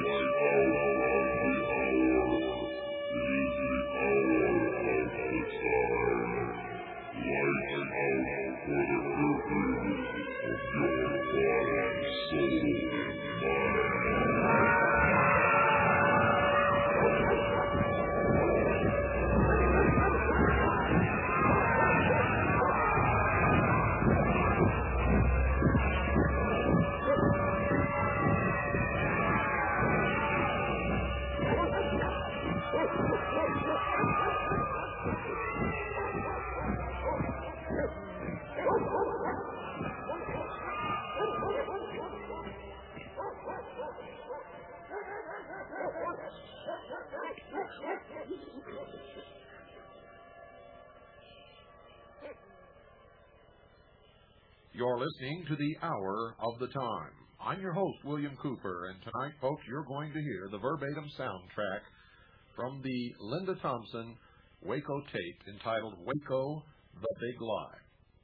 You're listening to the Hour of the Time. I'm your host, William Cooper, and tonight, folks, you're going to hear the verbatim soundtrack from the Linda Thompson Waco tape entitled Waco, the Big Lie.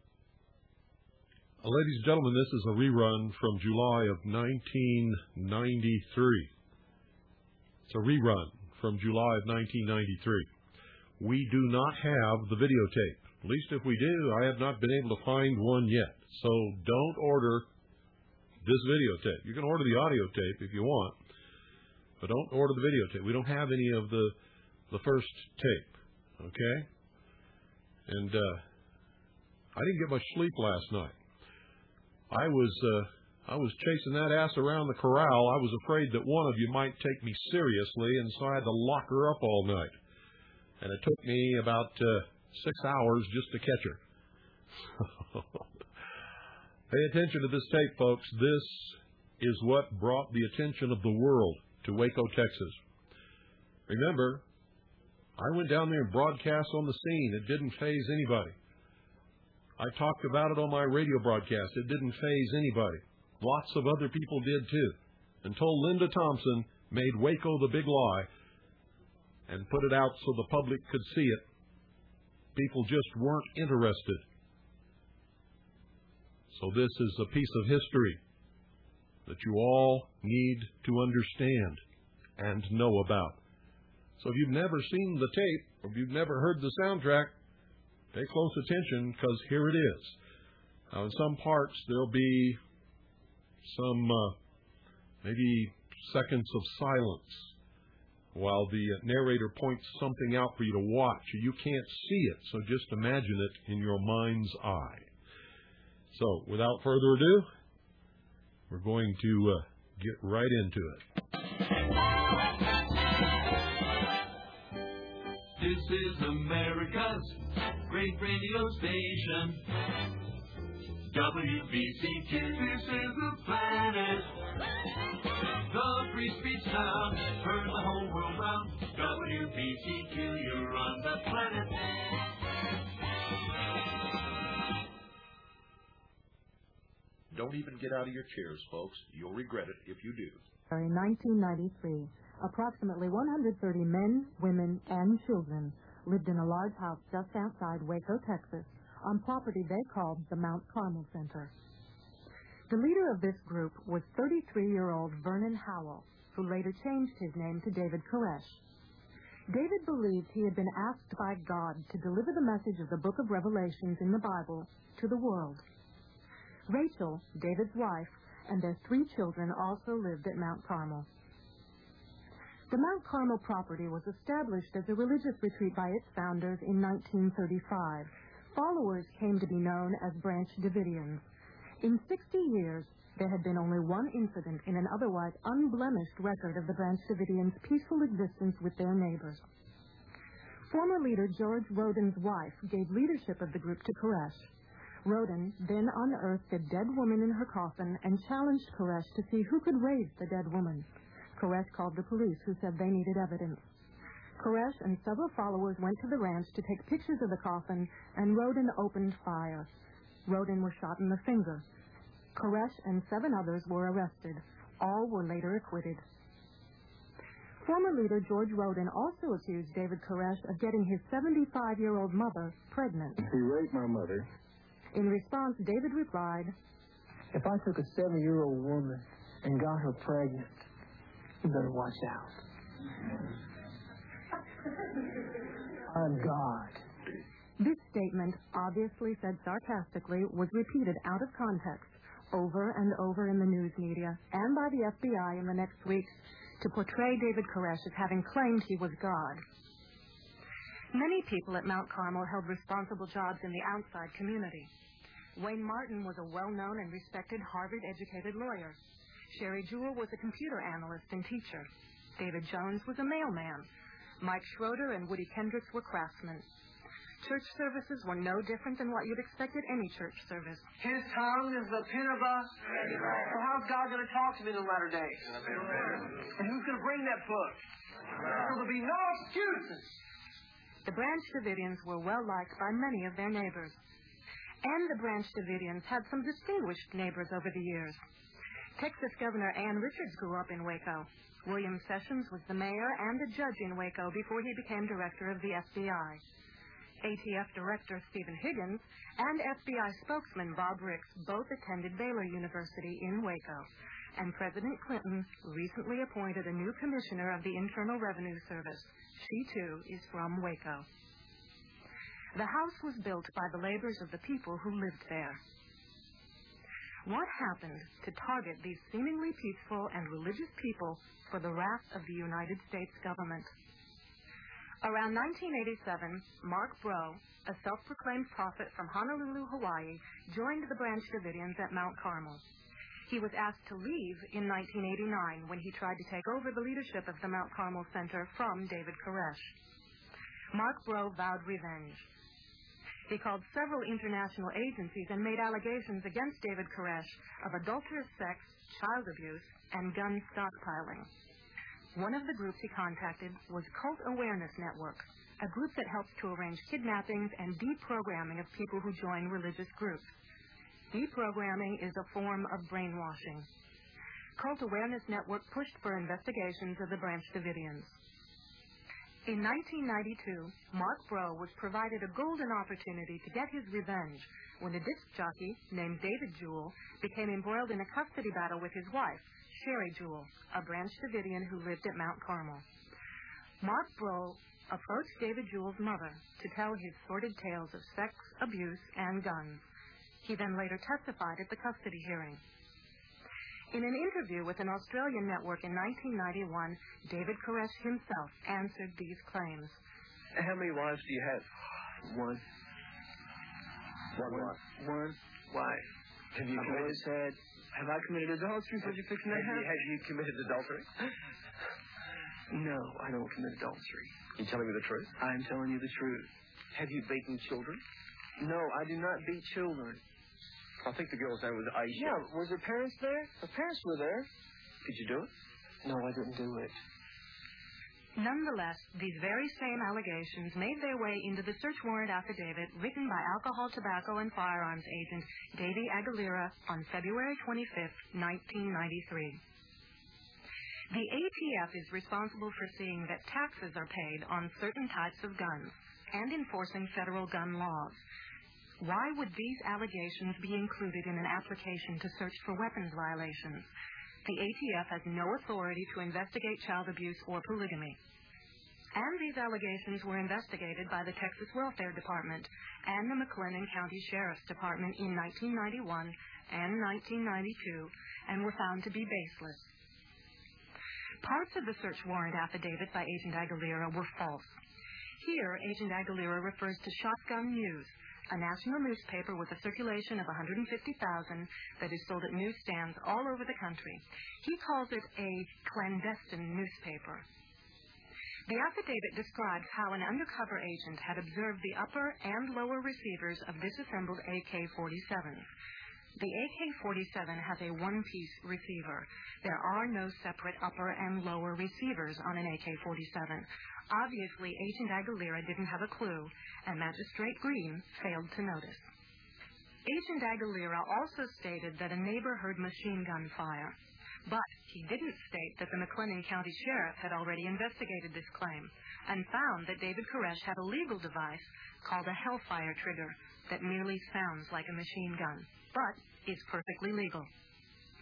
Ladies and gentlemen, this is a rerun from July of 1993. It's a rerun from July of 1993. We do not have the videotape. At least if we do, I have not been able to find one yet. So don't order this videotape. You can order the audio tape if you want, but don't order the videotape. We don't have any of the first tape, okay? And I didn't get much sleep last night. I was chasing that ass around the corral. I was afraid that one of you might take me seriously, and so I had to lock her up all night. And it took me about 6 hours just to catch her. Pay attention to this tape, folks. This is what brought the attention of the world to Waco, Texas. Remember, I went down there and broadcast on the scene. It didn't faze anybody. I talked about it on my radio broadcast. It didn't faze anybody. Lots of other people did too. Until Linda Thompson made Waco the Big Lie and put it out so the public could see it. People just weren't interested. So this is a piece of history that you all need to understand and know about. So if you've never seen the tape, or if you've never heard the soundtrack, pay close attention, because here it is. Now, in some parts, there'll be some maybe seconds of silence while the narrator points something out for you to watch. You can't see it, so just imagine it in your mind's eye. So, without further ado, we're going to get right into it. This is America's great radio station. WBCQ, this is the planet. The free speech sound, heard the whole world round. WBCQ, you're on the planet. Don't even get out of your chairs, folks. You'll regret it if you do. In 1993, approximately 130 men, women, and children lived in a large house just outside Waco, Texas, on property they called the Mount Carmel Center. The leader of this group was 33-year-old Vernon Howell, who later changed his name to David Koresh. David believed he had been asked by God to deliver the message of the book of Revelations in the Bible to the world. Rachel, David's wife, and their 3 children also lived at Mount Carmel. The Mount Carmel property was established as a religious retreat by its founders in 1935. Followers came to be known as Branch Davidians. In 60 years, there had been only one incident in an otherwise unblemished record of the Branch Davidians' peaceful existence with their neighbors. Former leader George Roden's wife gave leadership of the group to Koresh. Roden then unearthed a dead woman in her coffin and challenged Koresh to see who could raise the dead woman. Koresh called the police, who said they needed evidence. Koresh and several followers went to the ranch to take pictures of the coffin, and Roden opened fire. Roden was shot in the finger. Koresh and 7 others were arrested. All were later acquitted. Former leader George Roden also accused David Koresh of getting his 75-year-old mother pregnant. He raped my mother. In response, David replied, If I took a 7-year-old woman and got her pregnant, You better watch out. I'm God. This statement, obviously said sarcastically, was repeated out of context over and over in the news media and by the FBI in the next weeks to portray David Koresh as having claimed he was God. Many people at Mount Carmel held responsible jobs in the outside community. Wayne Martin was a well-known and respected Harvard-educated lawyer. Sherry Jewell was a computer analyst and teacher. David Jones was a mailman. Mike Schroeder and Woody Kendricks were craftsmen. Church services were no different than what you'd expect at any church service. His tongue is the pen of us. So how's God going to talk to me in the latter days? And who's going to bring that book? There'll be no excuses. The Branch Davidians were well liked by many of their neighbors. And the Branch Davidians had some distinguished neighbors over the years. Texas Governor Ann Richards grew up in Waco. William Sessions was the mayor and a judge in Waco before he became director of the FBI. ATF Director Stephen Higgins and FBI spokesman Bob Ricks both attended Baylor University in Waco. And President Clinton recently appointed a new commissioner of the Internal Revenue Service. She, too, is from Waco. The house was built by the labors of the people who lived there. What happened to target these seemingly peaceful and religious people for the wrath of the United States government? Around 1987, Mark Breaux, a self-proclaimed prophet from Honolulu, Hawaii, joined the Branch Davidians at Mount Carmel. He was asked to leave in 1989 when he tried to take over the leadership of the Mount Carmel Center from David Koresh. Mark Breaux vowed revenge. He called several international agencies and made allegations against David Koresh of adulterous sex, child abuse, and gun stockpiling. One of the groups he contacted was Cult Awareness Network, a group that helps to arrange kidnappings and deprogramming of people who join religious groups. Deprogramming is a form of brainwashing. Cult Awareness Network pushed for investigations of the Branch Davidians. In 1992, Mark Breaux was provided a golden opportunity to get his revenge when a disc jockey named David Jewell became embroiled in a custody battle with his wife, Sherry Jewell, a Branch Davidian who lived at Mount Carmel. Mark Breaux approached David Jewell's mother to tell his sordid tales of sex, abuse, and guns. He then later testified at the custody hearing. In an interview with an Australian network in 1991, David Koresh himself answered these claims. How many wives do you have? One. One. Why? Have you always said, have I committed adultery? What you fixing to have? Have you committed adultery? No, I don't commit adultery. You telling me the truth? I am telling you the truth. Have you beaten children? No, I do not beat children. I think the girl's name was Aisha. Yeah, was her parents there? Her parents were there. Did you do it? No, I didn't do it. Nonetheless, these very same allegations made their way into the search warrant affidavit written by alcohol, tobacco, and firearms agent Davy Aguilera on February 25, 1993. The ATF is responsible for seeing that taxes are paid on certain types of guns and enforcing federal gun laws. Why would these allegations be included in an application to search for weapons violations? The ATF has no authority to investigate child abuse or polygamy. And these allegations were investigated by the Texas Welfare Department and the McLennan County Sheriff's Department in 1991 and 1992 and were found to be baseless. Parts of the search warrant affidavit by Agent Aguilera were false. Here, Agent Aguilera refers to Shotgun News, a national newspaper with a circulation of 150,000 that is sold at newsstands all over the country. He calls it a clandestine newspaper. The affidavit describes how an undercover agent had observed the upper and lower receivers of disassembled AK-47s. The AK-47 has a one-piece receiver. There are no separate upper and lower receivers on an AK-47. Obviously, Agent Aguilera didn't have a clue, and Magistrate Green failed to notice. Agent Aguilera also stated that a neighbor heard machine gun fire, but he didn't state that the McLennan County Sheriff had already investigated this claim and found that David Koresh had a legal device called a Hellfire trigger that merely sounds like a machine gun, but is perfectly legal.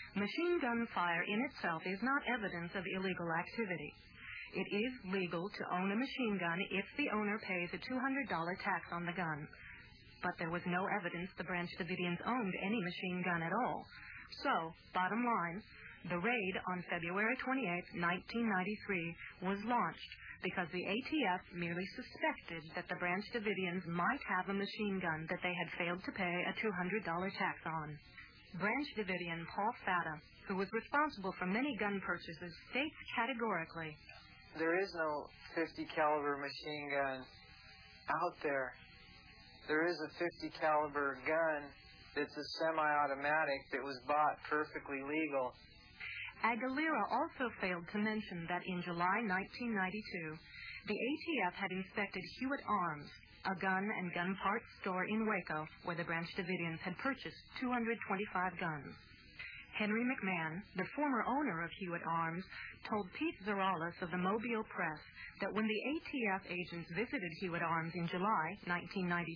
Machine gun fire in itself is not evidence of illegal activity. It is legal to own a machine gun if the owner pays a $200 tax on the gun. But there was no evidence the Branch Davidians owned any machine gun at all. So, bottom line, the raid on February 28, 1993 was launched because the ATF merely suspected that the Branch Davidians might have a machine gun that they had failed to pay a $200 tax on. Branch Davidian Paul Fata, who was responsible for many gun purchases, states categorically, There is no 50 caliber machine gun out there. There is a 50 caliber gun that's a semi-automatic that was bought perfectly legal. Aguilera also failed to mention that in July 1992, the ATF had inspected Hewitt Arms, a gun and gun parts store in Waco, where the Branch Davidians had purchased 225 guns. Henry McMahon, the former owner of Hewitt Arms, told Pete Zeralis of the Mobile Press that when the ATF agents visited Hewitt Arms in July 1992,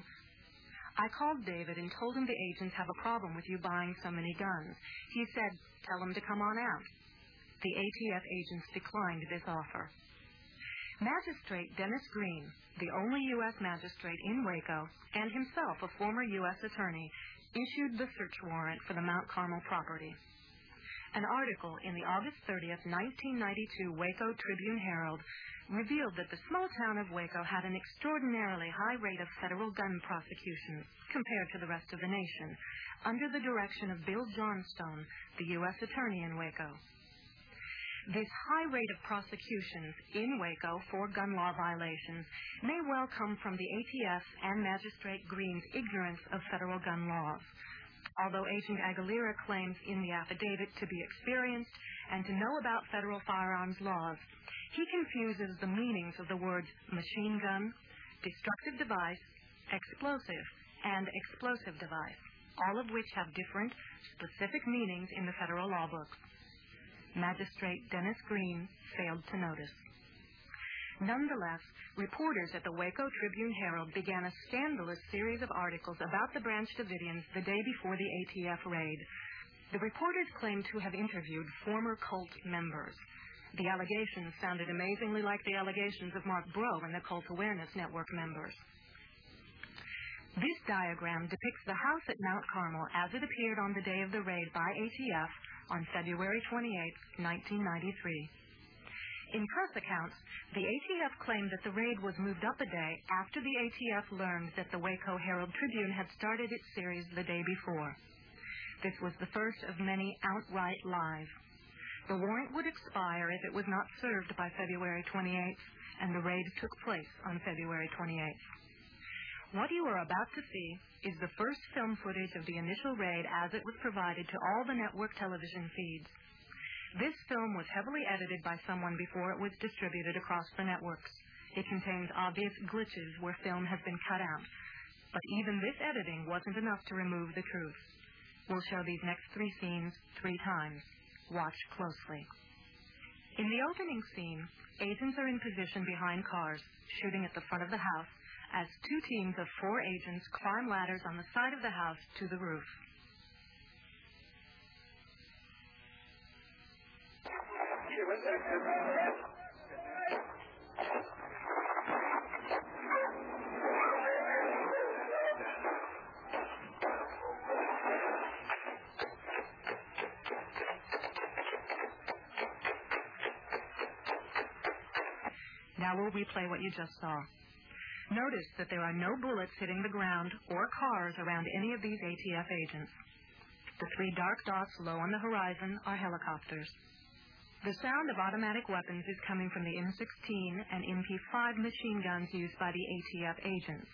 I called David and told him the agents have a problem with you buying so many guns. He said, tell them to come on out. The ATF agents declined this offer. Magistrate Dennis Green, the only U.S. magistrate in Waco, and himself a former U.S. attorney, issued the search warrant for the Mount Carmel property. An article in the August 30th, 1992 Waco Tribune-Herald revealed that the small town of Waco had an extraordinarily high rate of federal gun prosecutions compared to the rest of the nation, under the direction of Bill Johnstone, the U.S. attorney in Waco. This high rate of prosecutions in Waco for gun law violations may well come from the ATF and Magistrate Green's ignorance of federal gun laws. Although Agent Aguilera claims in the affidavit to be experienced and to know about federal firearms laws, he confuses the meanings of the words machine gun, destructive device, explosive, and explosive device, all of which have different, specific meanings in the federal law books. Magistrate Dennis Green failed to notice. Nonetheless, reporters at the Waco Tribune-Herald began a scandalous series of articles about the Branch Davidians the day before the ATF raid. The reporters claimed to have interviewed former cult members. The allegations sounded amazingly like the allegations of Mark Breaux and the Cult Awareness Network members. This diagram depicts the house at Mount Carmel as it appeared on the day of the raid by ATF on February 28, 1993. In press accounts, the ATF claimed that the raid was moved up a day after the ATF learned that the Waco Herald-Tribune had started its series the day before. This was the first of many outright lies. The warrant would expire if it was not served by February 28th, and the raid took place on February 28th. What you are about to see is the first film footage of the initial raid as it was provided to all the network television feeds. This film was heavily edited by someone before it was distributed across the networks. It contains obvious glitches where film has been cut out. But even this editing wasn't enough to remove the truth. We'll show these next 3 scenes 3 times. Watch closely. In the opening scene, agents are in position behind cars, shooting at the front of the house, as 2 teams of 4 agents climb ladders on the side of the house to the roof. Now we'll replay what you just saw. Notice that there are no bullets hitting the ground or cars around any of these ATF agents. The 3 dark dots low on the horizon are helicopters. The sound of automatic weapons is coming from the M16 and MP5 machine guns used by the ATF agents.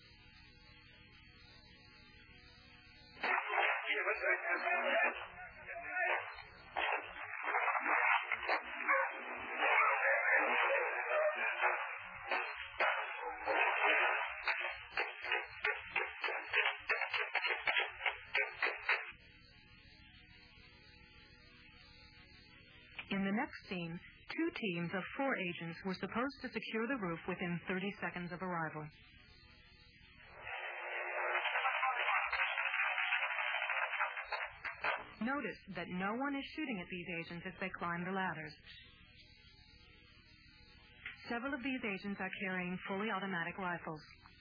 In the next scene, 2 teams of 4 agents were supposed to secure the roof within 30 seconds of arrival. Notice that no one is shooting at these agents as they climb the ladders. Several of these agents are carrying fully automatic rifles.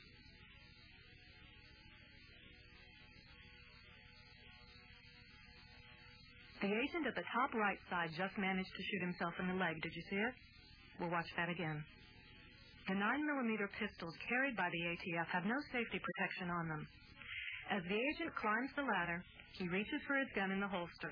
The agent at the top right side just managed to shoot himself in the leg. Did you see it? We'll watch that again. The 9mm pistols carried by the ATF have no safety protection on them. As the agent climbs the ladder, he reaches for his gun in the holster.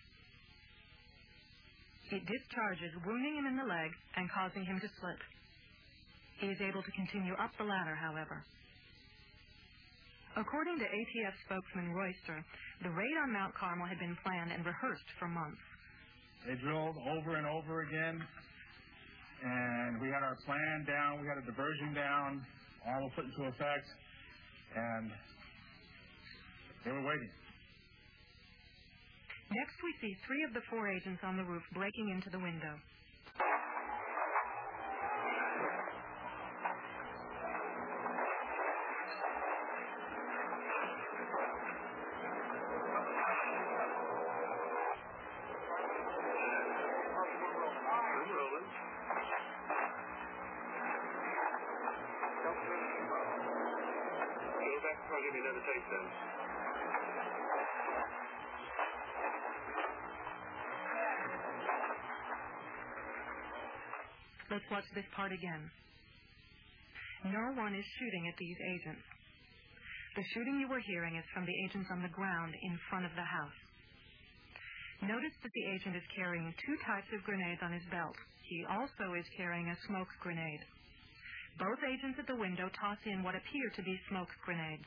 It discharges, wounding him in the leg and causing him to slip. He is able to continue up the ladder, however. According to ATF spokesman Royster, the raid on Mount Carmel had been planned and rehearsed for months. They drilled over and over again, and we had our plan down, we had a diversion down, all was put into effect, and they were waiting. Next, we see 3 of the 4 agents on the roof breaking into the window. Let's watch this part again. No one is shooting at these agents. The shooting you were hearing is from the agents on the ground in front of the house. Notice that the agent is carrying 2 types of grenades on his belt. He also is carrying a smoke grenade. Both agents at the window toss in what appear to be smoke grenades.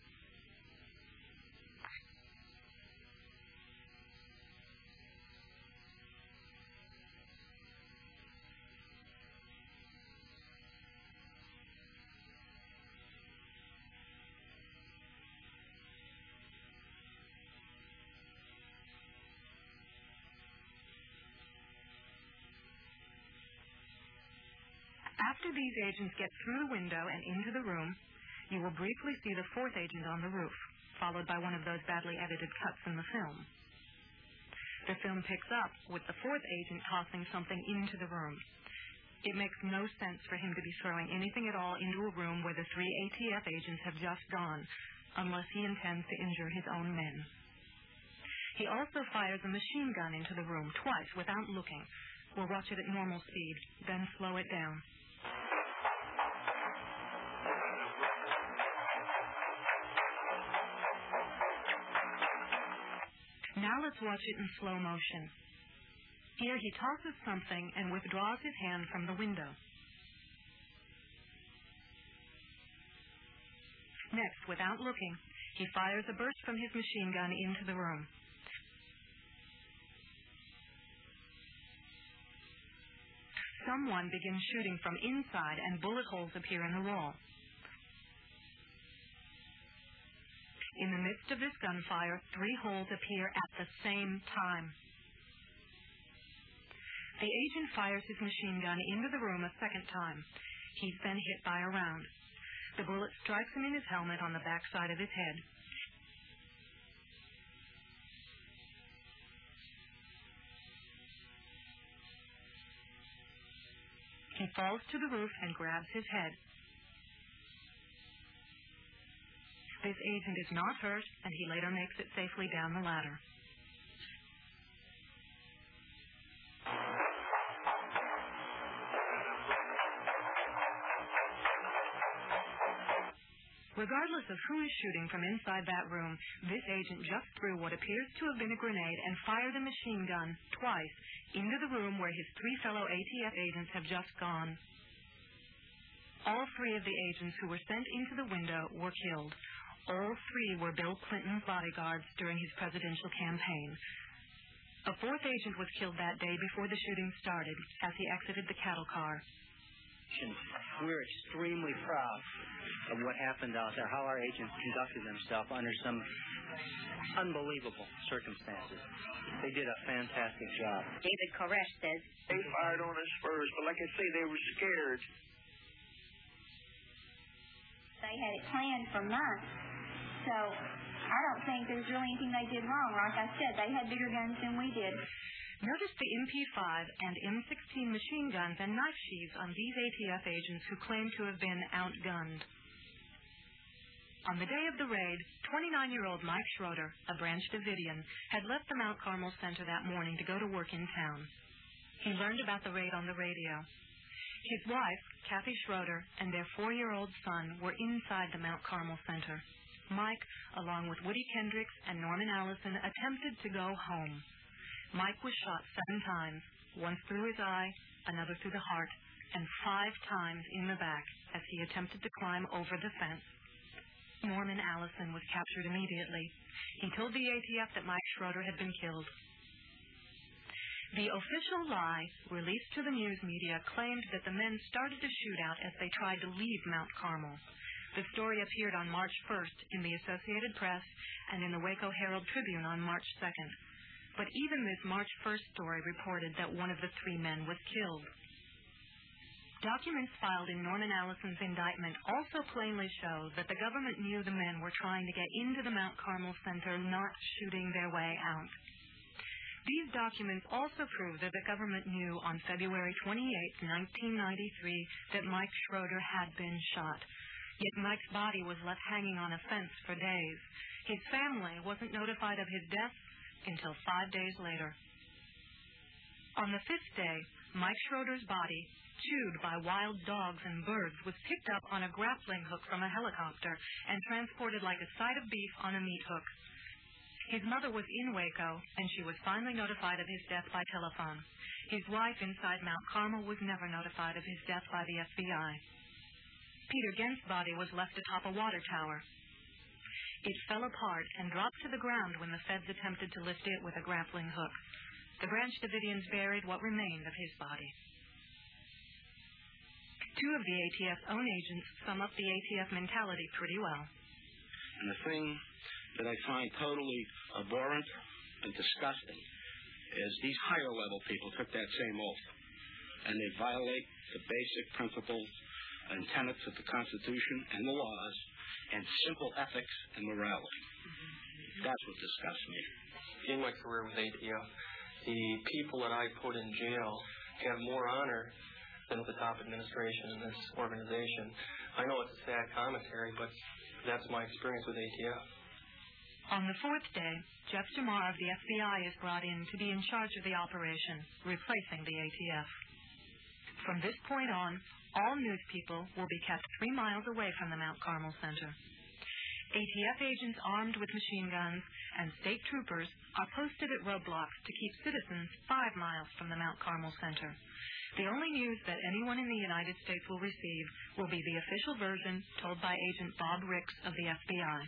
After these agents get through the window and into the room, you will briefly see the 4th agent on the roof, followed by one of those badly edited cuts in the film. The film picks up with the 4th agent tossing something into the room. It makes no sense for him to be throwing anything at all into a room where the 3 ATF agents have just gone, unless he intends to injure his own men. He also fires a machine gun into the room twice without looking. We'll watch it at normal speed, then slow it down. Now let's watch it in slow motion. Here he tosses something and withdraws his hand from the window. Next, without looking, he fires a burst from his machine gun into the room. Someone begins shooting from inside and bullet holes appear in the wall. In the midst of this gunfire, 3 holes appear at the same time. The agent fires his machine gun into the room a second time. He's then hit by a round. The bullet strikes him in his helmet on the backside of his head. He falls to the roof and grabs his head. This agent is not hurt, and he later makes it safely down the ladder. Regardless of who is shooting from inside that room, this agent just threw what appears to have been a grenade and fired a machine gun twice into the room where his 3 fellow ATF agents have just gone. All 3 of the agents who were sent into the window were killed. All 3 were Bill Clinton's bodyguards during his presidential campaign. A 4th agent was killed that day before the shooting started as he exited the cattle car. We're extremely proud of what happened out there, how our agents conducted themselves under some unbelievable circumstances. They did a fantastic job. David Koresh says They fired on us first, but like I say, they were scared. they had it planned for months. So I don't think there's really anything they did wrong. Like I said, they had bigger guns than we did. Notice the MP5 and M16 machine guns and knife sheaths on these ATF agents who claim to have been outgunned. On the day of the raid, 29-year-old Mike Schroeder, a Branch Davidian, had left the Mount Carmel Center that morning to go to work in town. He learned about the raid on the radio. His wife, Kathy Schroeder, and their 4-year-old son were inside the Mount Carmel Center. Mike, along with Woody Kendricks and Norman Allison, attempted to go home. Mike was shot 7 times, once through his eye, another through the heart, and 5 times in the back as he attempted to climb over the fence. Norman Allison was captured immediately. He told the ATF that Mike Schroeder had been killed. The official lie, released to the news media, claimed that the men started a shootout as they tried to leave Mount Carmel. The story appeared on March 1st in the Associated Press and in the Waco Herald Tribune on March 2nd. But even this March 1st story reported that one of the 3 men was killed. Documents filed in Norman Allison's indictment also plainly show that the government knew the men were trying to get into the Mount Carmel Center, not shooting their way out. These documents also prove that the government knew on February 28, 1993, that Mike Schroeder had been shot. Yet Mike's body was left hanging on a fence for days. His family wasn't notified of his death until 5 days later. On the 5th day, Mike Schroeder's body, chewed by wild dogs and birds, was picked up on a grappling hook from a helicopter and transported like a side of beef on a meat hook. His mother was in Waco, and she was finally notified of his death by telephone. His wife inside Mount Carmel was never notified of his death by the FBI. Peter Gent's body was left atop a water tower. It fell apart and dropped to the ground when the feds attempted to lift it with a grappling hook. The Branch Davidians buried what remained of his body. 2 of the ATF's own agents sum up the ATF mentality pretty well. And the thing that I find totally abhorrent and disgusting is these higher-level people took that same oath, and they violate the basic principles and tenets of the Constitution and the laws and simple ethics and morality. That's what disgusts me. In my career with ATF, the people that I put in jail have more honor than the top administration in this organization. I know it's a sad commentary, but that's my experience with ATF. On the 4th day, Jeff Jamar of the FBI is brought in to be in charge of the operation, replacing the ATF. From this point on, all news people will be kept 3 miles away from the Mount Carmel Center. ATF agents armed with machine guns and state troopers are posted at roadblocks to keep citizens 5 miles from the Mount Carmel Center. The only news that anyone in the United States will receive will be the official version told by Agent Bob Ricks of the FBI.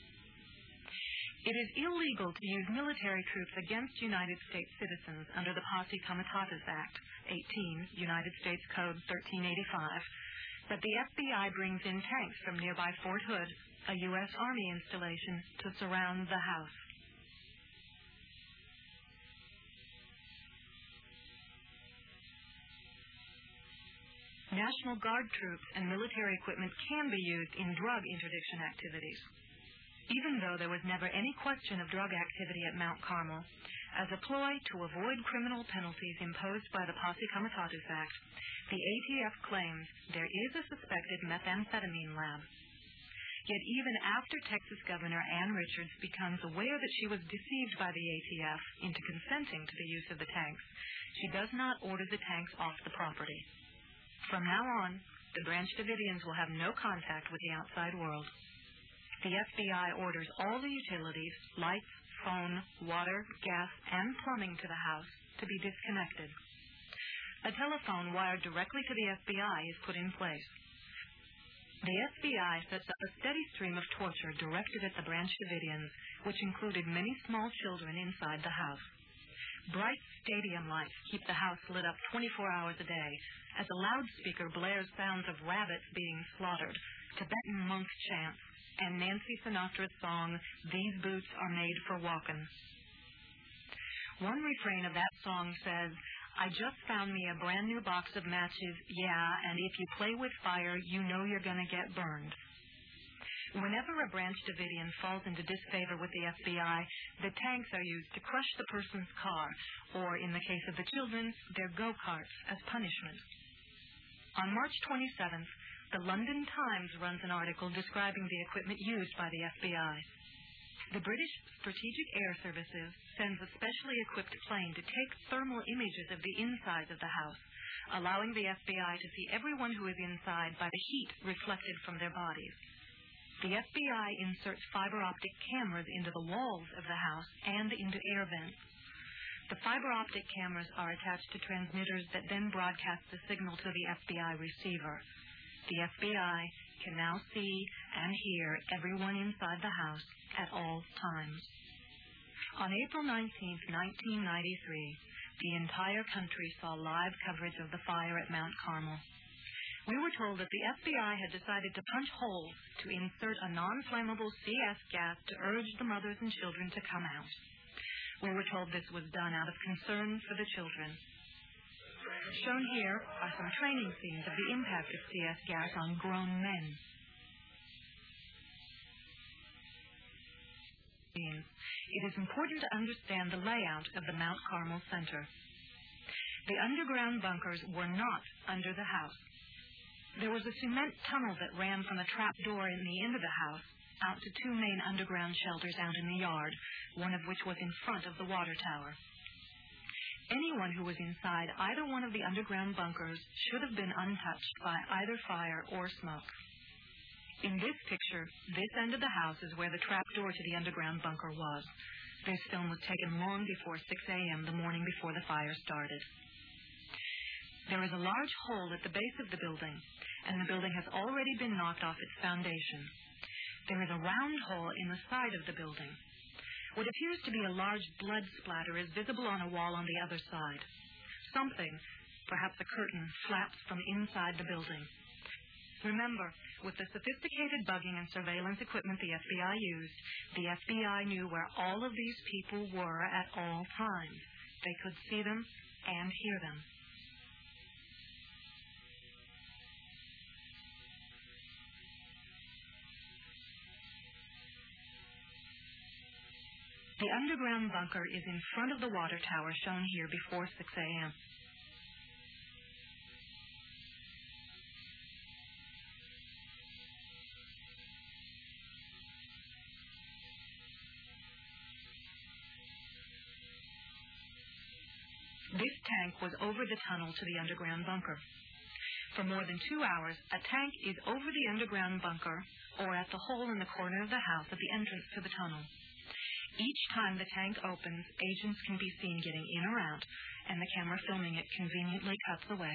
It is illegal to use military troops against United States citizens under the Posse Comitatus Act, 18 United States Code 1385, but the FBI brings in tanks from nearby Fort Hood, a U.S. Army installation, to surround the house. National Guard troops and military equipment can be used in drug interdiction activities. Even though there was never any question of drug activity at Mount Carmel, as a ploy to avoid criminal penalties imposed by the Posse Comitatus Act, the ATF claims there is a suspected methamphetamine lab. Yet even after Texas Governor Ann Richards becomes aware that she was deceived by the ATF into consenting to the use of the tanks, she does not order the tanks off the property. From now on, the Branch Davidians will have no contact with the outside world. The FBI orders all the utilities, lights, phone, water, gas, and plumbing to the house to be disconnected. A telephone wired directly to the FBI is put in place. The FBI sets up a steady stream of torture directed at the Branch Davidians, which included many small children inside the house. Bright stadium lights keep the house lit up 24 hours a day as a loudspeaker blares sounds of rabbits being slaughtered, Tibetan monks chants, and Nancy Sinatra's song, "These Boots Are Made for Walkin'." One refrain of that song says, "I just found me a brand new box of matches, yeah, and if you play with fire, you know you're going to get burned." Whenever a Branch Davidian falls into disfavor with the FBI, the tanks are used to crush the person's car, or in the case of the children, their go-karts as punishment. On March 27th, the London Times runs an article describing the equipment used by the FBI. The British Strategic Air Services sends a specially equipped plane to take thermal images of the inside of the house, allowing the FBI to see everyone who is inside by the heat reflected from their bodies. The FBI inserts fiber optic cameras into the walls of the house and into air vents. The fiber optic cameras are attached to transmitters that then broadcast the signal to the FBI receiver. The FBI can now see and hear everyone inside the house at all times. On April 19, 1993, the entire country saw live coverage of the fire at Mount Carmel. We were told that the FBI had decided to punch holes to insert a non-flammable CS gas to urge the mothers and children to come out. We were told this was done out of concern for the children. Shown here are some training scenes of the impact of CS gas on grown men. It is important to understand the layout of the Mount Carmel Center. The underground bunkers were not under the house. There was a cement tunnel that ran from a trap door in the end of the house out to two main underground shelters out in the yard, one of which was in front of the water tower. Anyone who was inside either one of the underground bunkers should have been untouched by either fire or smoke. In this picture, this end of the house is where the trap door to the underground bunker was. This film was taken long before 6 a.m. the morning before the fire started. There is a large hole at the base of the building, and the building has already been knocked off its foundation. There is a round hole in the side of the building. What appears to be a large blood splatter is visible on a wall on the other side. Something, perhaps a curtain, flaps from inside the building. Remember, with the sophisticated bugging and surveillance equipment the FBI used, the FBI knew where all of these people were at all times. They could see them and hear them. The underground bunker is in front of the water tower shown here before 6 a.m. This tank was over the tunnel to the underground bunker. For more than 2 hours, a tank is over the underground bunker or at the hole in the corner of the house at the entrance to the tunnel. Each time the tank opens, agents can be seen getting in or out, and the camera filming it conveniently cuts away.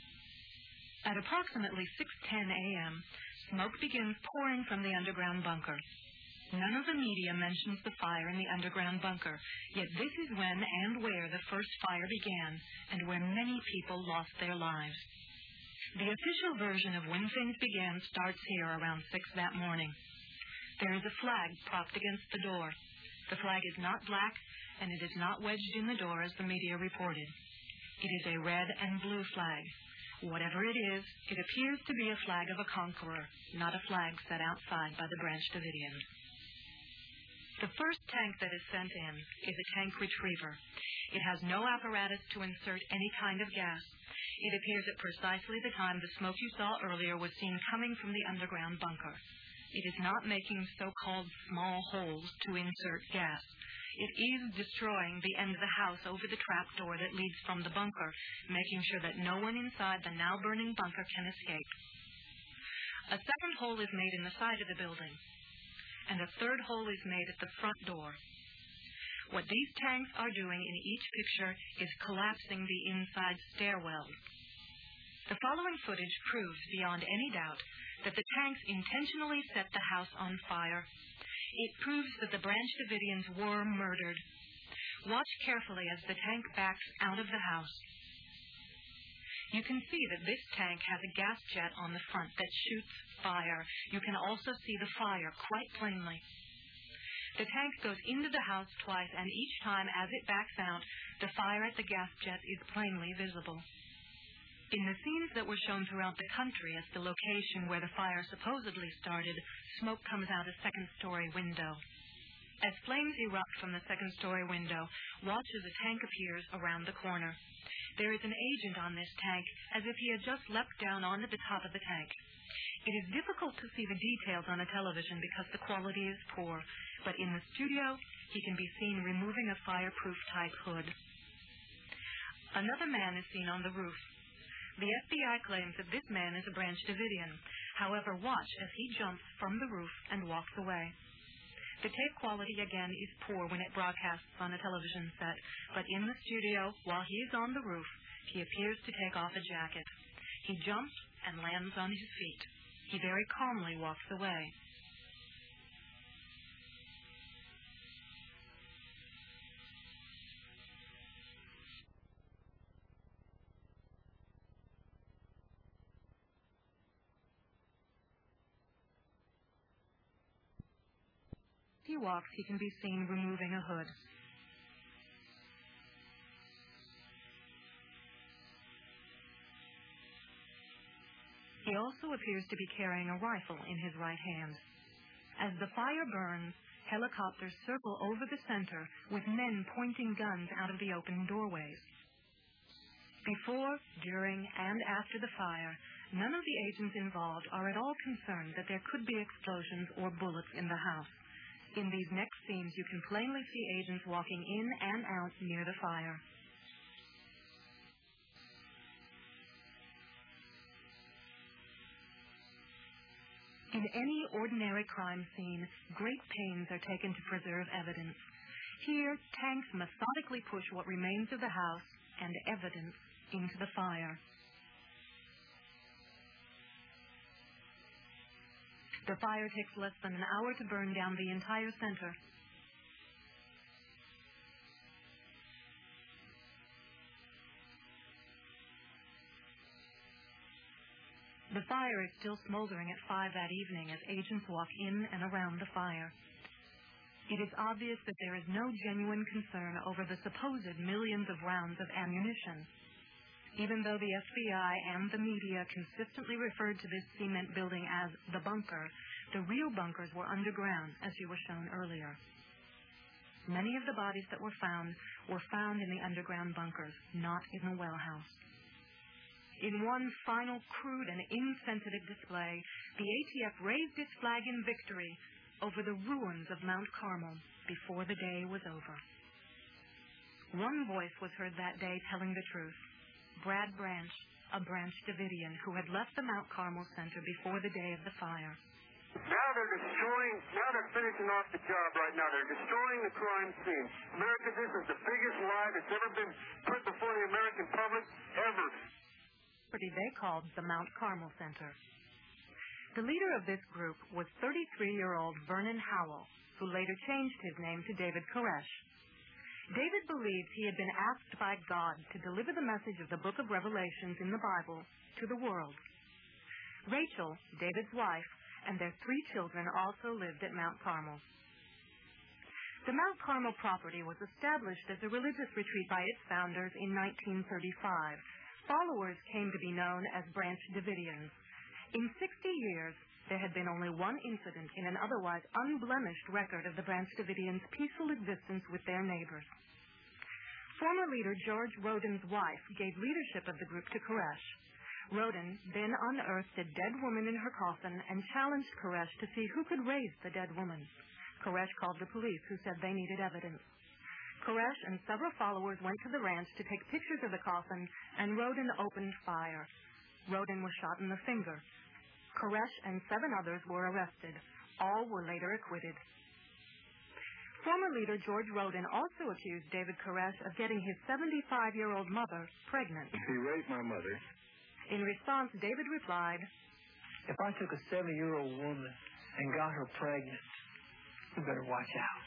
At approximately 6:10 a.m., smoke begins pouring from the underground bunker. None of the media mentions the fire in the underground bunker, yet this is when and where the first fire began, and where many people lost their lives. The official version of when things began starts here around 6 that morning. There is a flag propped against the door. The flag is not black, and it is not wedged in the door as the media reported. It is a red and blue flag. Whatever it is, it appears to be a flag of a conqueror, not a flag set outside by the Branch Davidians. The first tank that is sent in is a tank retriever. It has no apparatus to insert any kind of gas. It appears at precisely the time the smoke you saw earlier was seen coming from the underground bunker. It is not making so-called small holes to insert gas. It is destroying the end of the house over the trap door that leads from the bunker, making sure that no one inside the now burning bunker can escape. A second hole is made in the side of the building, and a third hole is made at the front door. What these tanks are doing in each picture is collapsing the inside stairwell. The following footage proves beyond any doubt that the tanks intentionally set the house on fire. It proves that the Branch Davidians were murdered. Watch carefully as the tank backs out of the house. You can see that this tank has a gas jet on the front that shoots fire. You can also see the fire quite plainly. The tank goes into the house twice, and each time as it backs out, the fire at the gas jet is plainly visible. In the scenes that were shown throughout the country as the location where the fire supposedly started, smoke comes out a second-story window. As flames erupt from the second-story window, watch as a tank appears around the corner. There is an agent on this tank, as if he had just leapt down onto the top of the tank. It is difficult to see the details on a television because the quality is poor, but in the studio, he can be seen removing a fireproof-type hood. Another man is seen on the roof. The FBI claims that this man is a Branch Davidian. However, watch as he jumps from the roof and walks away. The tape quality, again, is poor when it broadcasts on a television set, but in the studio, while he is on the roof, he appears to take off a jacket. He jumps and lands on his feet. He very calmly walks away. He walks, he can be seen removing a hood. He also appears to be carrying a rifle in his right hand. As the fire burns, helicopters circle over the center with men pointing guns out of the open doorways. Before, during, and after the fire, none of the agents involved are at all concerned that there could be explosions or bullets in the house. In these next scenes, you can plainly see agents walking in and out near the fire. In any ordinary crime scene, great pains are taken to preserve evidence. Here, tanks methodically push what remains of the house and evidence into the fire. The fire takes less than an hour to burn down the entire center. The fire is still smoldering at 5 that evening as agents walk in and around the fire. It is obvious that there is no genuine concern over the supposed millions of rounds of ammunition. Even though the FBI and the media consistently referred to this cement building as the bunker, the real bunkers were underground, as you were shown earlier. Many of the bodies that were found in the underground bunkers, not in the well house. In one final crude and insensitive display, the ATF raised its flag in victory over the ruins of Mount Carmel before the day was over. One voice was heard that day telling the truth. Brad Branch, a Branch Davidian who had left the Mount Carmel Center before the day of the fire. Now they're finishing off the job right now. They're destroying the crime scene. America, this is the biggest lie that's ever been put before the American public, ever. They called the Mount Carmel Center. The leader of this group was 33-year-old Vernon Howell, who later changed his name to David Koresh. David believed he had been asked by God to deliver the message of the book of Revelations in the Bible to the world. Rachel, David's wife, and their 3 children also lived at Mount Carmel. The Mount Carmel property was established as a religious retreat by its founders in 1935. Followers came to be known as Branch Davidians. In 60 years, there had been only one incident in an otherwise unblemished record of the Branch Davidians' peaceful existence with their neighbors. Former leader George Roden's wife gave leadership of the group to Koresh. Roden then unearthed a dead woman in her coffin and challenged Koresh to see who could raise the dead woman. Koresh called the police, who said they needed evidence. Koresh and several followers went to the ranch to take pictures of the coffin, and Roden opened fire. Roden was shot in the finger. Koresh and 7 others were arrested. All were later acquitted. Former leader George Roden also accused David Koresh of getting his 75-year-old mother pregnant. He raped my mother. In response, David replied, "If I took a 70-year-old woman and got her pregnant, you better watch out.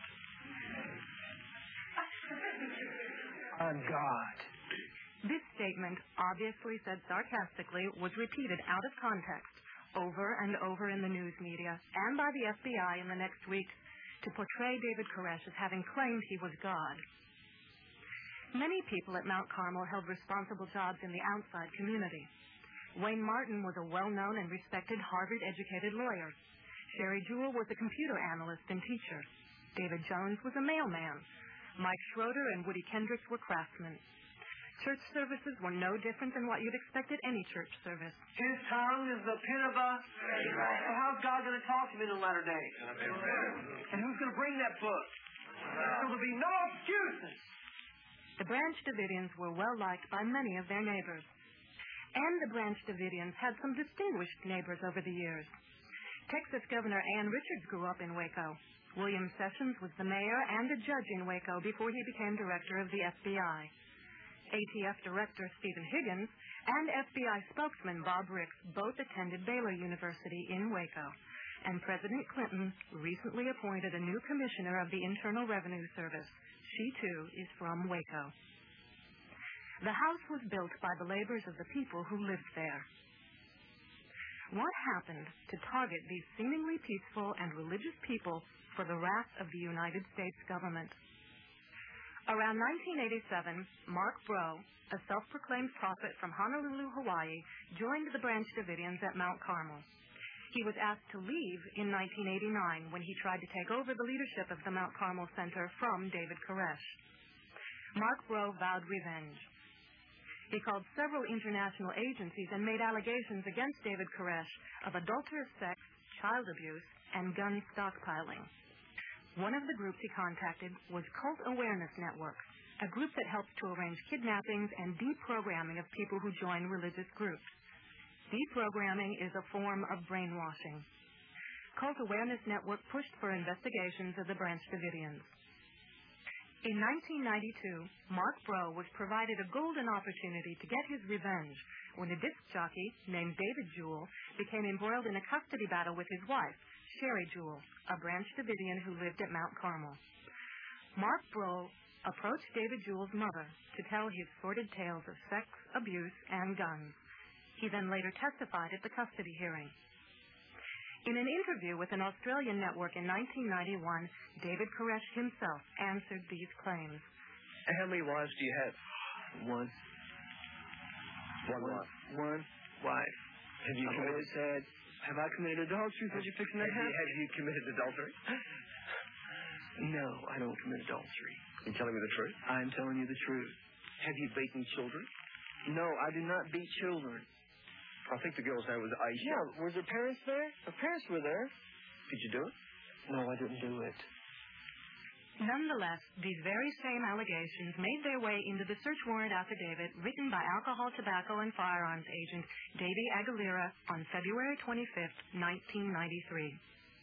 I'm God." This statement, obviously said sarcastically, was repeated out of context over and over in the news media and by the FBI in the next weeks to portray David Koresh as having claimed he was God. Many people at Mount Carmel held responsible jobs in the outside community. Wayne Martin was a well-known and respected Harvard-educated lawyer. Sherry Jewell was a computer analyst and teacher. David Jones was a mailman. Mike Schroeder and Woody Kendricks were craftsmen. Church services were no different than what you'd expect at any church service. His tongue is the pen of a... So how's God going to talk to me in the latter days? And who's going to bring that book? So there'll be no excuses. The Branch Davidians were well-liked by many of their neighbors. And the Branch Davidians had some distinguished neighbors over the years. Texas Governor Ann Richards grew up in Waco. William Sessions was the mayor and a judge in Waco before he became director of the FBI. ATF Director Stephen Higgins and FBI spokesman Bob Ricks both attended Baylor University in Waco. And President Clinton recently appointed a new commissioner of the Internal Revenue Service. She, too, is from Waco. The house was built by the labors of the people who lived there. What happened to target these seemingly peaceful and religious people for the wrath of the United States government? Around 1987, Mark Breaux, a self-proclaimed prophet from Honolulu, Hawaii, joined the Branch Davidians at Mount Carmel. He was asked to leave in 1989 when he tried to take over the leadership of the Mount Carmel Center from David Koresh. Mark Breaux vowed revenge. He called several international agencies and made allegations against David Koresh of adulterous sex, child abuse, and gun stockpiling. One of the groups he contacted was Cult Awareness Network, a group that helps to arrange kidnappings and deprogramming of people who join religious groups. Deprogramming is a form of brainwashing. Cult Awareness Network pushed for investigations of the Branch Davidians. In 1992, Mark Breaux was provided a golden opportunity to get his revenge when a disc jockey named David Jewell became embroiled in a custody battle with his wife, Sherry Jewell, a Branch Davidian who lived at Mount Carmel. Mark Breaux approached David Jewell's mother to tell his sordid tales of sex, abuse, and guns. He then later testified at the custody hearing. In an interview with an Australian network in 1991, David Koresh himself answered these claims. And how many wives do you have? One. One wife. Have you always said, have I committed adultery? What you fixing to have? Have you committed adultery? No, I don't commit adultery. You telling me the truth? I'm telling you the truth. Have you beaten children? No, I do not beat children. I think the girl's name was Aisha. Yeah, were their parents there? Her parents were there. Did you do it? No, I didn't do it. Nonetheless, these very same allegations made their way into the search warrant affidavit written by alcohol, tobacco, and firearms agent Davy Aguilera on February 25th, 1993.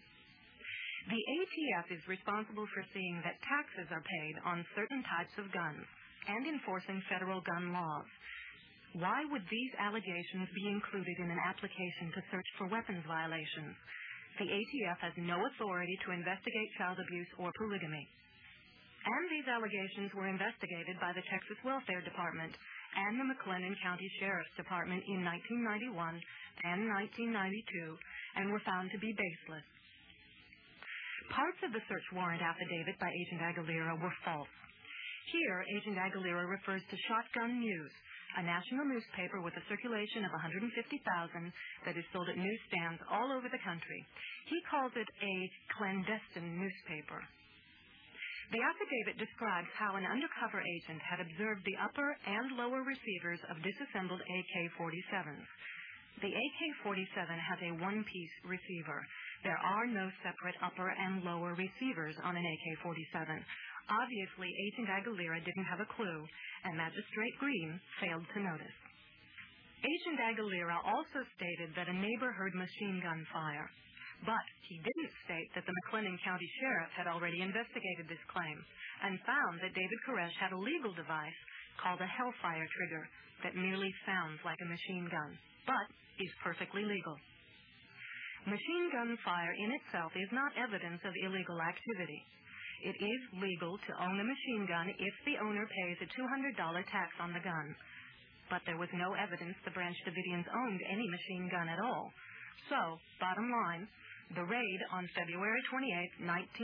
The ATF is responsible for seeing that taxes are paid on certain types of guns and enforcing federal gun laws. Why would these allegations be included in an application to search for weapons violations? The ATF has no authority to investigate child abuse or polygamy. And these allegations were investigated by the Texas Welfare Department and the McLennan County Sheriff's Department in 1991 and 1992 and were found to be baseless. Parts of the search warrant affidavit by Agent Aguilera were false. Here, Agent Aguilera refers to Shotgun News, a national newspaper with a circulation of 150,000 that is sold at newsstands all over the country. He calls it a clandestine newspaper. The affidavit describes how an undercover agent had observed the upper and lower receivers of disassembled AK-47s. The AK-47 has a one-piece receiver. There are no separate upper and lower receivers on an AK-47. Obviously, Agent Aguilera didn't have a clue, and Magistrate Green failed to notice. Agent Aguilera also stated that a neighbor heard machine gun fire, but he didn't state that the McLennan County Sheriff had already investigated this claim and found that David Koresh had a legal device called a Hellfire trigger that merely sounds like a machine gun, but is perfectly legal. Machine gun fire in itself is not evidence of illegal activity. It is legal to own a machine gun if the owner pays a $200 tax on the gun. But there was no evidence the Branch Davidians owned any machine gun at all. So, bottom line, The raid on February 28,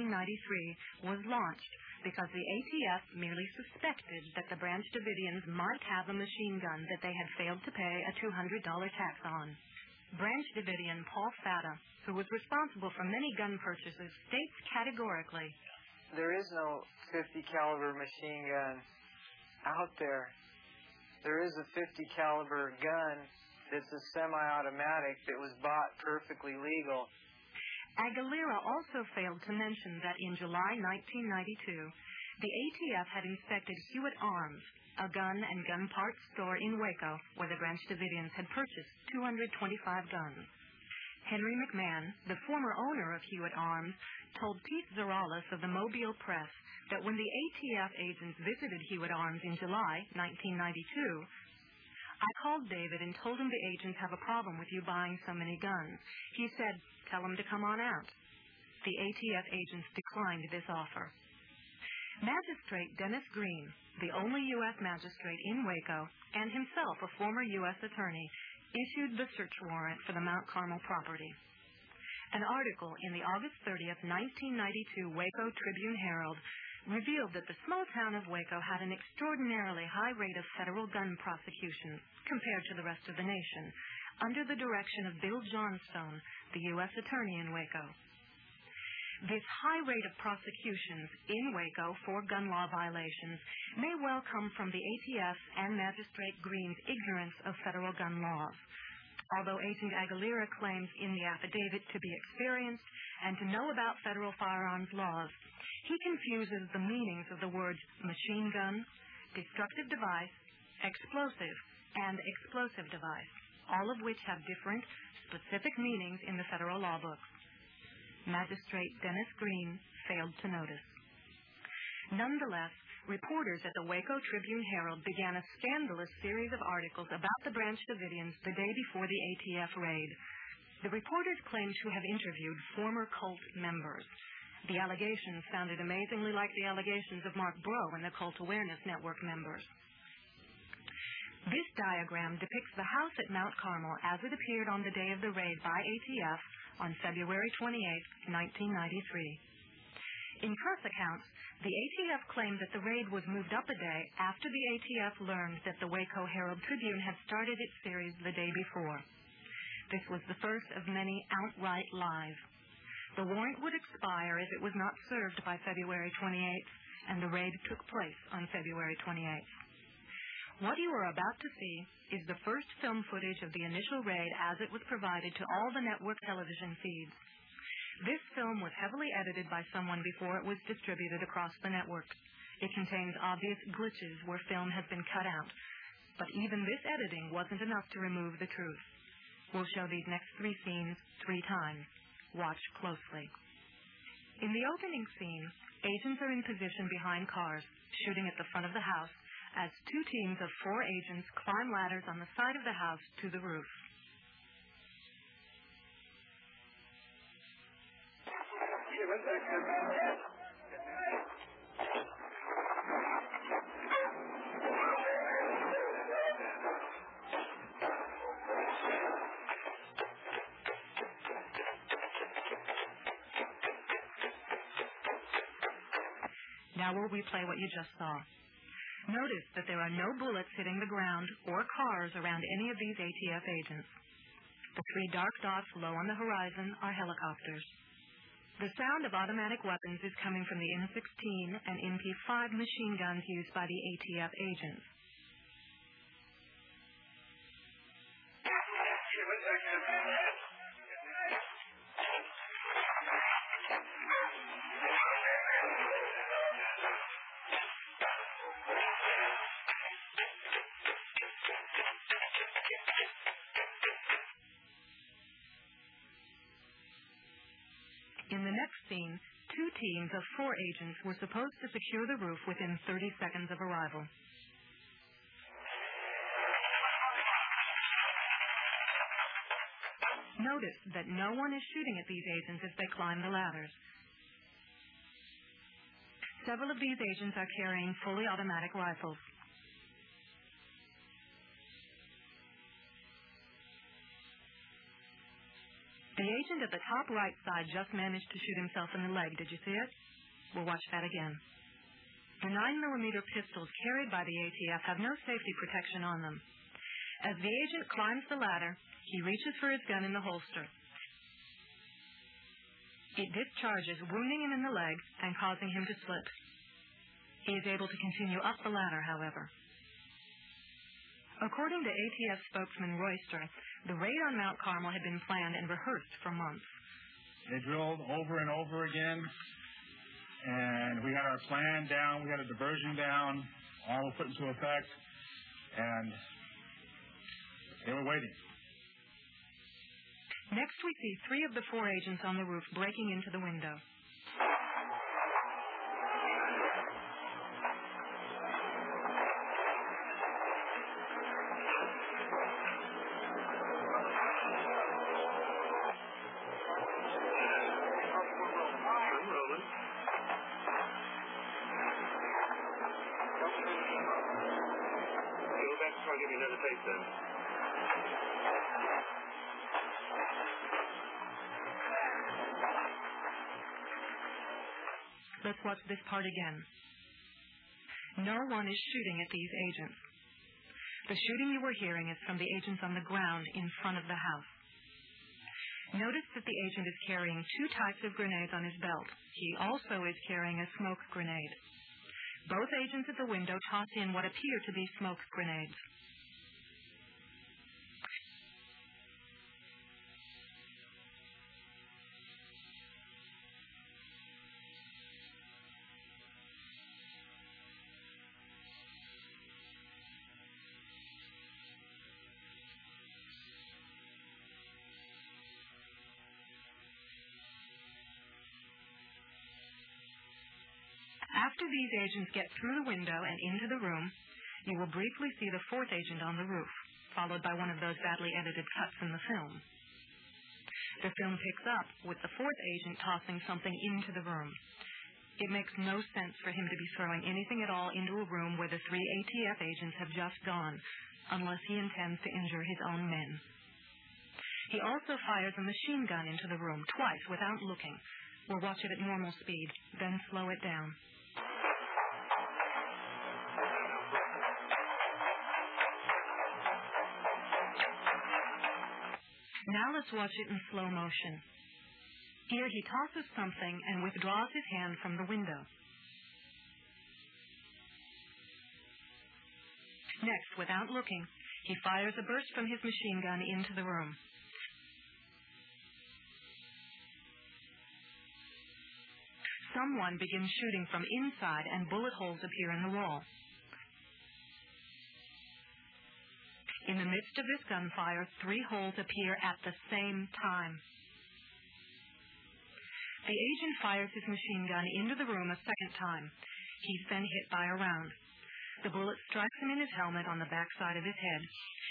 1993 was launched because the ATF merely suspected that the Branch Davidians might have a machine gun that they had failed to pay a $200 tax on. Branch Davidian Paul Fata, who was responsible for many gun purchases, states categorically, "There is no 50 caliber machine gun out there. There is a 50 caliber gun that's a semi-automatic that was bought perfectly legal." Aguilera also failed to mention that in July 1992, the ATF had inspected Hewitt Arms, a gun and gun parts store in Waco, where the Branch Davidians had purchased 225 guns. Henry McMahon, the former owner of Hewitt Arms, told Pete Zerales of the Mobile Press that when the ATF agents visited Hewitt Arms in July 1992, "I called David and told him the agents have a problem with you buying so many guns. He said, tell them to come on out." The ATF agents declined this offer. Magistrate Dennis Green, the only U.S. magistrate in Waco, and himself a former U.S. attorney, issued the search warrant for the Mount Carmel property. An article in the August 30th, 1992 Waco Tribune-Herald revealed that the small town of Waco had an extraordinarily high rate of federal gun prosecutions compared to the rest of the nation, under the direction of Bill Johnstone, the U.S. attorney in Waco. This high rate of prosecutions in Waco for gun law violations may well come from the ATF and Magistrate Green's ignorance of federal gun laws. Although Agent Aguilera claims in the affidavit to be experienced and to know about federal firearms laws, he confuses the meanings of the words machine gun, destructive device, explosive, and explosive device, all of which have different, specific meanings in the federal law books. Magistrate Dennis Green failed to notice. Nonetheless, reporters at the Waco Tribune-Herald began a scandalous series of articles about the Branch Davidians the day before the ATF raid. The reporters claimed to have interviewed former cult members. The allegations sounded amazingly like the allegations of Mark Breaux and the Cult Awareness Network members. This diagram depicts the house at Mount Carmel as it appeared on the day of the raid by ATF on February 28, 1993. In press accounts, the ATF claimed that the raid was moved up a day after the ATF learned that the Waco Herald Tribune had started its series the day before. This was the first of many outright lies. The warrant would expire if it was not served by February 28th, and the raid took place on February 28th. What you are about to see is the first film footage of the initial raid as it was provided to all the network television feeds. This film was heavily edited by someone before it was distributed across the network. It contains obvious glitches where film has been cut out, but even this editing wasn't enough to remove the truth. We'll show these next 3 scenes 3 times. Watch closely. In the opening scene, agents are in position behind cars, shooting at the front of the house, as 2 teams of 4 agents climb ladders on the side of the house to the roof. Now we'll replay what you just saw. Notice that there are no bullets hitting the ground or cars around any of these ATF agents. The 3 dark dots low on the horizon are helicopters. The sound of automatic weapons is coming from the M16 and MP5 machine guns used by the ATF agents. In the next scene, 2 teams of 4 agents were supposed to secure the roof within 30 seconds of arrival. Notice that no one is shooting at these agents as they climb the ladders. Several of these agents are carrying fully automatic rifles. The agent at the top right side just managed to shoot himself in the leg. Did you see it? We'll watch that again. The 9mm pistols carried by the ATF have no safety protection on them. As the agent climbs the ladder, he reaches for his gun in the holster. It discharges, wounding him in the leg and causing him to slip. He is able to continue up the ladder, however. According to ATF spokesman Royster, the raid on Mount Carmel had been planned and rehearsed for months. They drilled over and over again, and we had our plan down, we had a diversion down, all was put into effect, and they were waiting. Next, we see 3 of the 4 agents on the roof breaking into the window. I'll give you another tape then. Let's watch this part again. No one is shooting at these agents. The shooting you were hearing is from the agents on the ground in front of the house. Notice that the agent is carrying 2 types of grenades on his belt. He also is carrying a smoke grenade. Both agents at the window toss in what appear to be smoke grenades. After these agents get through the window and into the room, you will briefly see the 4th agent on the roof, followed by one of those badly edited cuts in the film. The film picks up with the 4th agent tossing something into the room. It makes no sense for him to be throwing anything at all into a room where the 3 ATF agents have just gone, unless he intends to injure his own men. He also fires a machine gun into the room, twice, without looking. We'll watch it at normal speed, then slow it down. Now let's watch it in slow motion. Here he tosses something and withdraws his hand from the window. Next, without looking, he fires a burst from his machine gun into the room. Someone begins shooting from inside and bullet holes appear in the wall. In the midst of this gunfire, 3 holes appear at the same time. The agent fires his machine gun into the room a second time. He's then hit by a round. The bullet strikes him in his helmet on the backside of his head.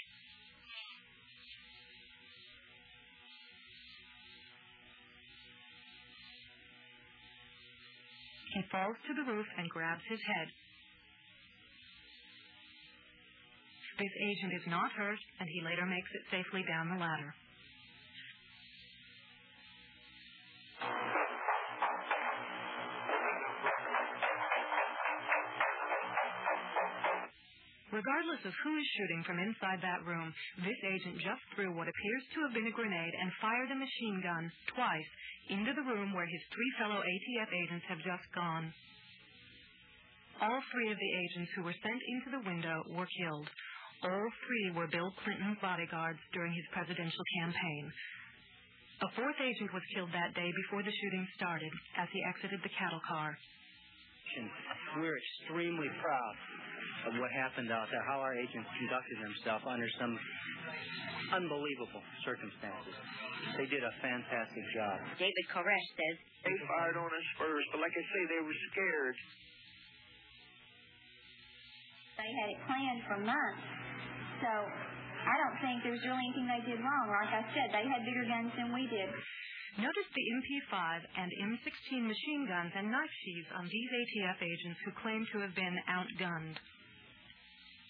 He falls to the roof and grabs his head. This agent is not hurt, and he later makes it safely down the ladder. Regardless of who is shooting from inside that room, this agent just threw what appears to have been a grenade and fired a machine gun twice into the room where his 3 fellow ATF agents have just gone. All 3 of the agents who were sent into the window were killed. All 3 were Bill Clinton's bodyguards during his presidential campaign. A 4th agent was killed that day before the shooting started as he exited the cattle car. We're extremely proud of what happened out there, how our agents conducted themselves under some unbelievable circumstances. They did a fantastic job. David Koresh says they fired on us first, but like I say, they were scared. They had it planned for months. So I don't think there's really anything they did wrong. Like I said, they had bigger guns than we did. Notice the MP5 and M16 machine guns and knife sheaths on these ATF agents who claim to have been outgunned.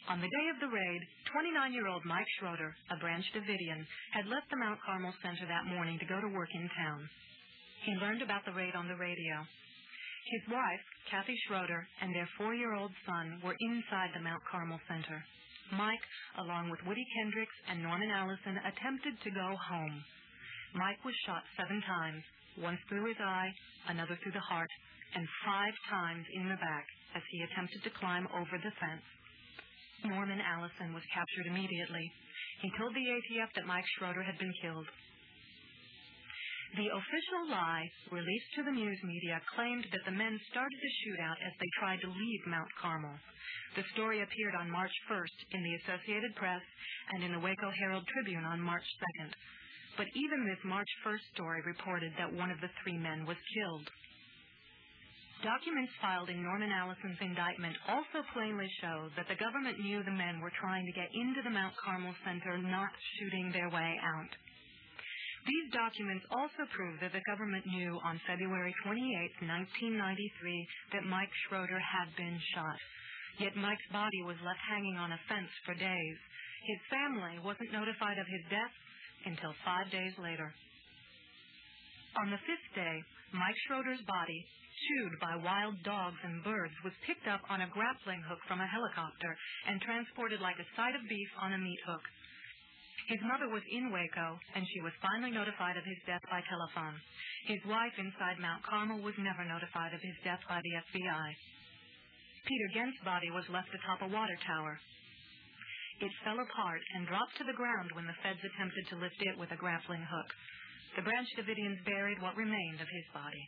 On the day of the raid, 29-year-old Mike Schroeder, a Branch Davidian, had left the Mount Carmel Center that morning to go to work in town. He learned about the raid on the radio. His wife, Kathy Schroeder, and their 4-year-old son were inside the Mount Carmel Center. Mike, along with Woody Kendricks and Norman Allison, attempted to go home. Mike was shot 7 times, once through his eye, another through the heart, and 5 times in the back as he attempted to climb over the fence. Norman Allison was captured immediately. He told the ATF that Mike Schroeder had been killed. The official lie released to the news media claimed that the men started the shootout as they tried to leave Mount Carmel. The story appeared on March 1st in the Associated Press and in the Waco Herald Tribune on March 2nd. But even this March 1st story reported that one of the 3 men was killed. Documents filed in Norman Allison's indictment also plainly show that the government knew the men were trying to get into the Mount Carmel Center, not shooting their way out. These documents also prove that the government knew on February 28, 1993, that Mike Schroeder had been shot. Yet Mike's body was left hanging on a fence for days. His family wasn't notified of his death until 5 days later. On the 5th day, Mike Schroeder's body, chewed by wild dogs and birds, was picked up on a grappling hook from a helicopter and transported like a side of beef on a meat hook. His mother was in Waco, and she was finally notified of his death by telephone. His wife inside Mount Carmel was never notified of his death by the FBI. Peter Gent's body was left atop a water tower. It fell apart and dropped to the ground when the feds attempted to lift it with a grappling hook. The Branch Davidians buried what remained of his body.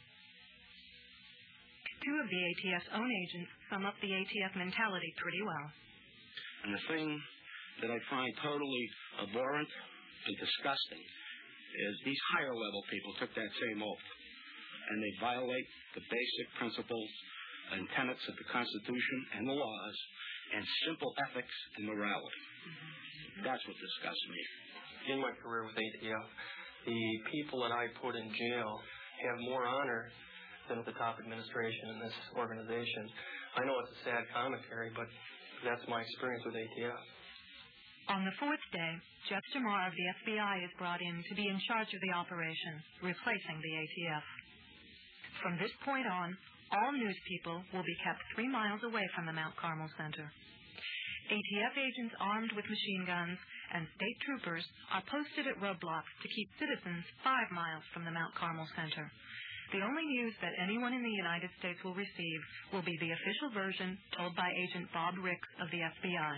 2 of the ATF's own agents sum up the ATF mentality pretty well. And the thing that I find totally abhorrent and disgusting is these higher-level people took that same oath, and they violate the basic principles and tenets of the Constitution and the laws and simple ethics and morality. That's what disgusts me. In my career with ATF, the people that I put in jail have more honor than the top administration in this organization. I know it's a sad commentary, but that's my experience with ATF. On the 4th day, Jeff Jamar of the FBI is brought in to be in charge of the operation, replacing the ATF. From this point on, all news people will be kept 3 miles away from the Mount Carmel Center. ATF agents armed with machine guns and state troopers are posted at roadblocks to keep citizens 5 miles from the Mount Carmel Center. The only news that anyone in the United States will receive will be the official version told by Agent Bob Ricks of the FBI.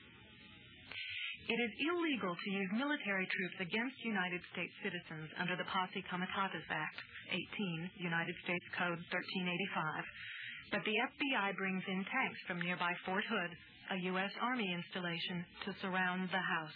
It is illegal to use military troops against United States citizens under the Posse Comitatus Act, 18 United States Code 1385, but the FBI brings in tanks from nearby Fort Hood, a U.S. Army installation, to surround the house.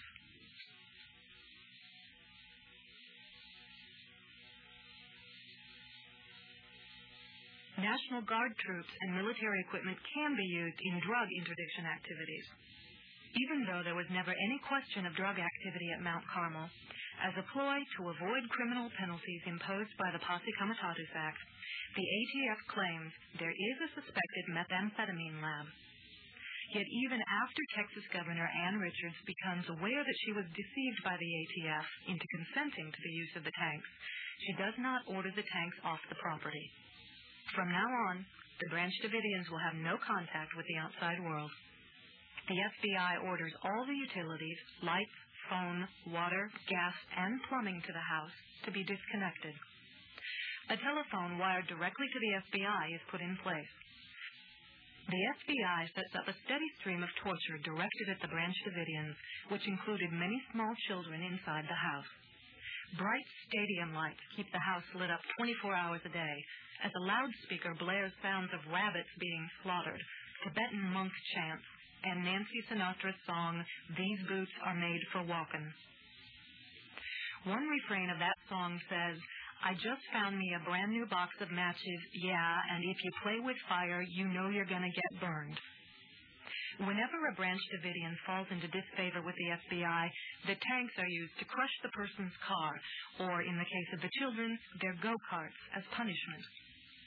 National Guard troops and military equipment can be used in drug interdiction activities. Even though there was never any question of drug activity at Mount Carmel, as a ploy to avoid criminal penalties imposed by the Posse Comitatus Act, the ATF claims there is a suspected methamphetamine lab. Yet even after Texas Governor Ann Richards becomes aware that she was deceived by the ATF into consenting to the use of the tanks, she does not order the tanks off the property. From now on, the Branch Davidians will have no contact with the outside world. The FBI orders all the utilities, lights, phone, water, gas, and plumbing to the house to be disconnected. A telephone wired directly to the FBI is put in place. The FBI sets up a steady stream of torture directed at the Branch Davidians, which included many small children inside the house. Bright stadium lights keep the house lit up 24 hours a day, as a loudspeaker blares sounds of rabbits being slaughtered, Tibetan monk chants, and Nancy Sinatra's song, "These Boots Are Made for Walkin'." One refrain of that song says, "I just found me a brand new box of matches, yeah, and if you play with fire, you know you're gonna get burned." Whenever a Branch Davidian falls into disfavor with the FBI, the tanks are used to crush the person's car, or in the case of the children, their go-karts as punishment.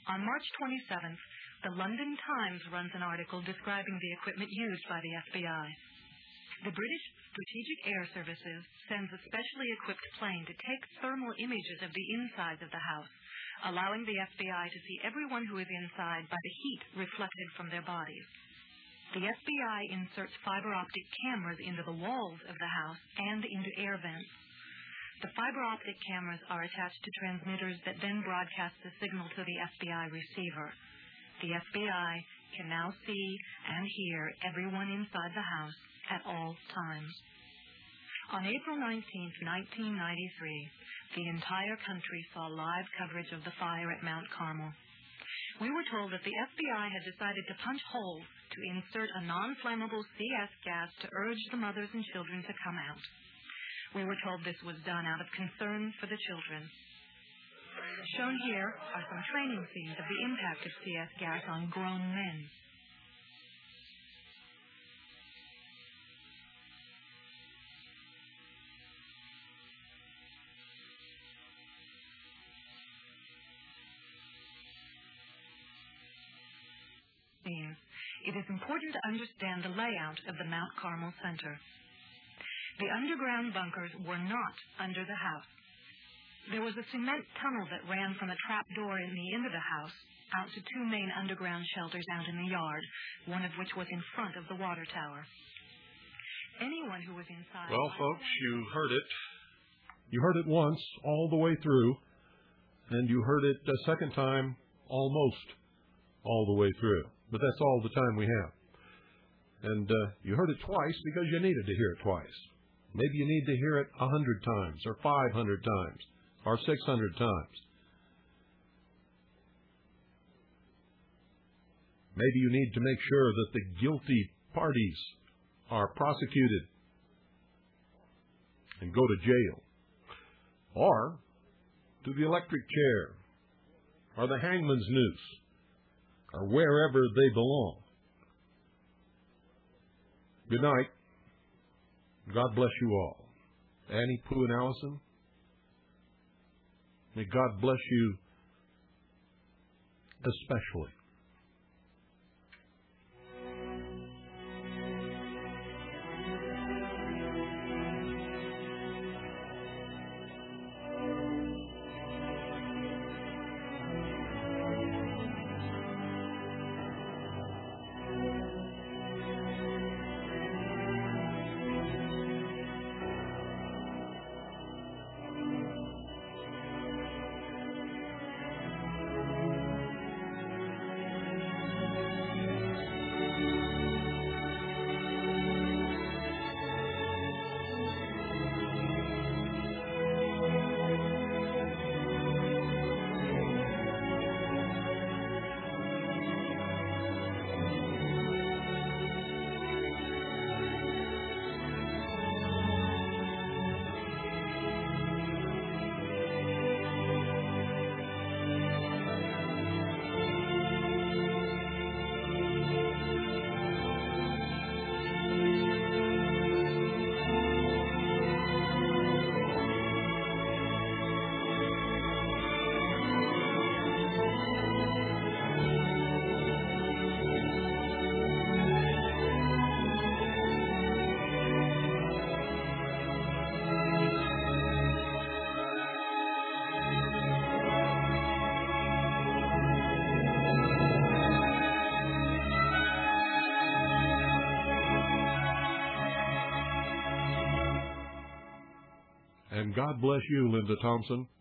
On March 27th, the London Times runs an article describing the equipment used by the FBI. The British Strategic Air Services sends a specially equipped plane to take thermal images of the insides of the house, allowing the FBI to see everyone who is inside by the heat reflected from their bodies. The FBI inserts fiber optic cameras into the walls of the house and into air vents. The fiber optic cameras are attached to transmitters that then broadcast the signal to the FBI receiver. The FBI can now see and hear everyone inside the house at all times. On April 19, 1993, the entire country saw live coverage of the fire at Mount Carmel. We were told that the FBI had decided to punch holes to insert a non-flammable CS gas to urge the mothers and children to come out. We were told this was done out of concern for the children. Shown here are some training scenes of the impact of CS gas on grown men. It is important to understand the layout of the Mount Carmel Center. The underground bunkers were not under the house. There was a cement tunnel that ran from a trap door in the end of the house out to two main underground shelters out in the yard, one of which was in front of the water tower. Anyone who was inside... Well, folks, you heard it. You heard it once, all the way through, and you heard it a second time, almost all the way through. But that's all the time we have. And you heard it twice because you needed to hear it twice. Maybe you need to hear it 100 times or 500 times or 600 times. Maybe you need to make sure that the guilty parties are prosecuted and go to jail, or to the electric chair, or the hangman's noose, or wherever they belong. Good night. God bless you all. Annie, Pooh, and Allison, may God bless you especially. And God bless you, Linda Thompson.